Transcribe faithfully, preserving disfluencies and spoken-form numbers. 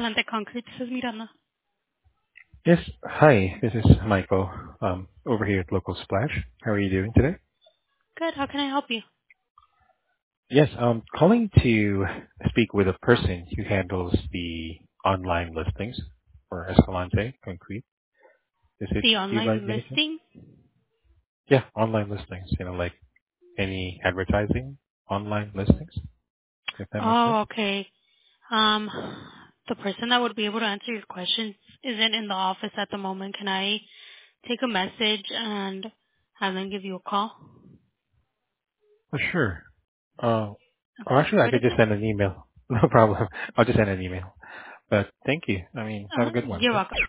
Escalante Concrete. This is Miranda. Yes. Hi, this is Michael, um, over here at Local Splash. How are you doing today? Good. How can I help you? Yes, I'm calling to speak with a person who handles the online listings for Escalante Concrete. Is it The you by online any chance? listing? Yeah, online listings, you know, like any advertising online listings, if that makes sense. Oh, okay. Um, the person that would be able to answer your questions isn't in the office at the moment. Can I take a message and have them give you a call? Oh, sure. Uh, Okay. or actually, I What could is just it? send an email. No problem. I'll just send an email. But thank you. I mean, have Uh, a good one. you're Okay? welcome.